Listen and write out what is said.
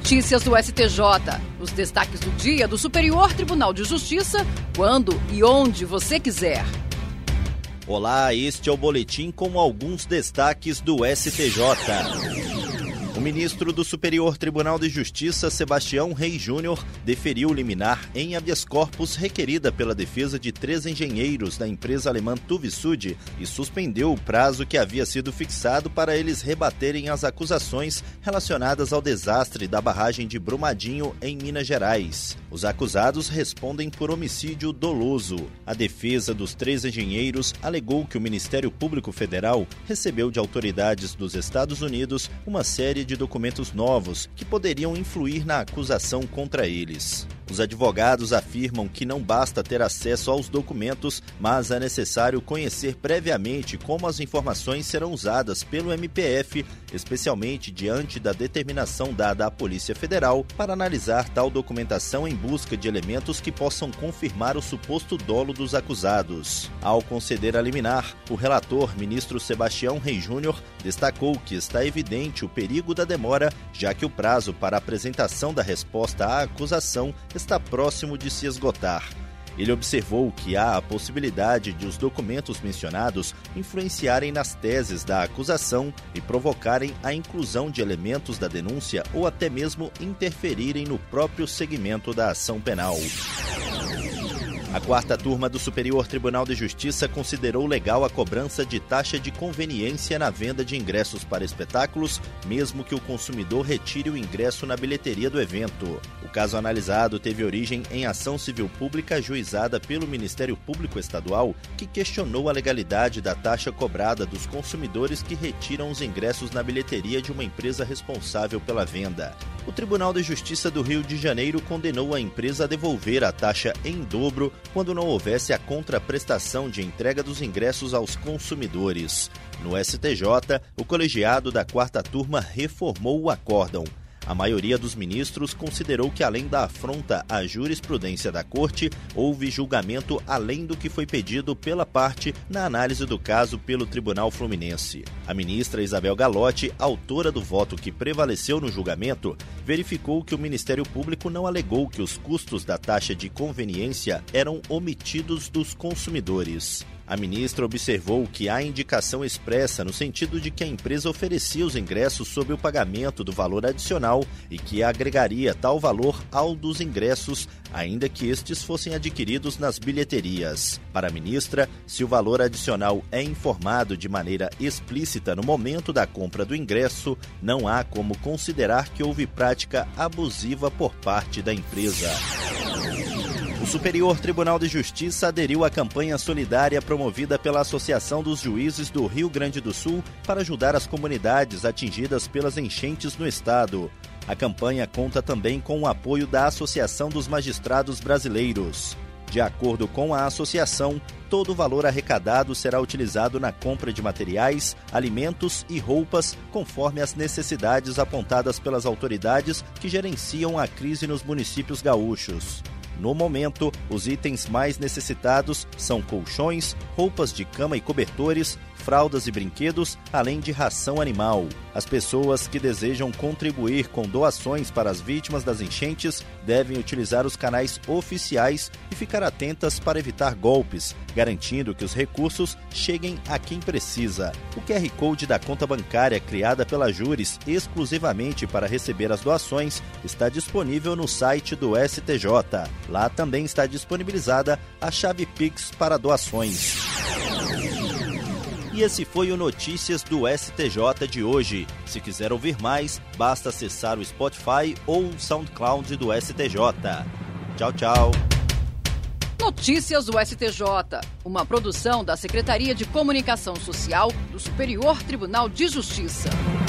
Notícias do STJ. Os destaques do dia do Superior Tribunal de Justiça, quando e onde você quiser. Olá, este é o boletim com alguns destaques do STJ. O ministro do Superior Tribunal de Justiça, Sebastião Reis Júnior, deferiu liminar em habeas corpus requerida pela defesa de 3 engenheiros da empresa alemã TuviSud e suspendeu o prazo que havia sido fixado para eles rebaterem as acusações relacionadas ao desastre da barragem de Brumadinho, em Minas Gerais. Os acusados respondem por homicídio doloso. A defesa dos 3 engenheiros alegou que o Ministério Público Federal recebeu de autoridades dos Estados Unidos uma série de documentos novos que poderiam influir na acusação contra eles. Os advogados afirmam que não basta ter acesso aos documentos, mas é necessário conhecer previamente como as informações serão usadas pelo MPF, especialmente diante da determinação dada à Polícia Federal para analisar tal documentação em busca de elementos que possam confirmar o suposto dolo dos acusados. Ao conceder a liminar, o relator, ministro Sebastião Reis Júnior, destacou que está evidente o perigo da demora, já que o prazo para a apresentação da resposta à acusação está próximo de se esgotar. Ele observou que há a possibilidade de os documentos mencionados influenciarem nas teses da acusação e provocarem a inclusão de elementos da denúncia ou até mesmo interferirem no próprio segmento da ação penal. A 4ª turma do Superior Tribunal de Justiça considerou legal a cobrança de taxa de conveniência na venda de ingressos para espetáculos, mesmo que o consumidor retire o ingresso na bilheteria do evento. O caso analisado teve origem em ação civil pública ajuizada pelo Ministério Público Estadual, que questionou a legalidade da taxa cobrada dos consumidores que retiram os ingressos na bilheteria de uma empresa responsável pela venda. O Tribunal de Justiça do Rio de Janeiro condenou a empresa a devolver a taxa em dobro quando não houvesse a contraprestação de entrega dos ingressos aos consumidores. No STJ, o colegiado da 4ª turma reformou o acórdão. A maioria dos ministros considerou que, além da afronta à jurisprudência da Corte, houve julgamento além do que foi pedido pela parte na análise do caso pelo Tribunal Fluminense. A ministra Isabel Galotti, autora do voto que prevaleceu no julgamento, verificou que o Ministério Público não alegou que os custos da taxa de conveniência eram omitidos dos consumidores. A ministra observou que há indicação expressa no sentido de que a empresa oferecia os ingressos sob o pagamento do valor adicional e que agregaria tal valor ao dos ingressos, ainda que estes fossem adquiridos nas bilheterias. Para a ministra, se o valor adicional é informado de maneira explícita no momento da compra do ingresso, não há como considerar que houve prática abusiva por parte da empresa. O Superior Tribunal de Justiça aderiu à campanha solidária promovida pela Associação dos Juízes do Rio Grande do Sul para ajudar as comunidades atingidas pelas enchentes no estado. A campanha conta também com o apoio da Associação dos Magistrados Brasileiros. De acordo com a associação, todo o valor arrecadado será utilizado na compra de materiais, alimentos e roupas, conforme as necessidades apontadas pelas autoridades que gerenciam a crise nos municípios gaúchos. No momento, os itens mais necessitados são colchões, roupas de cama e cobertores, fraldas e brinquedos, além de ração animal. As pessoas que desejam contribuir com doações para as vítimas das enchentes devem utilizar os canais oficiais e ficar atentas para evitar golpes, garantindo que os recursos cheguem a quem precisa. O QR Code da conta bancária criada pela Júris exclusivamente para receber as doações está disponível no site do STJ. Lá também está disponibilizada a chave Pix para doações. E esse foi o Notícias do STJ de hoje. Se quiser ouvir mais, basta acessar o Spotify ou o SoundCloud do STJ. Tchau, tchau. Notícias do STJ, uma produção da Secretaria de Comunicação Social do Superior Tribunal de Justiça.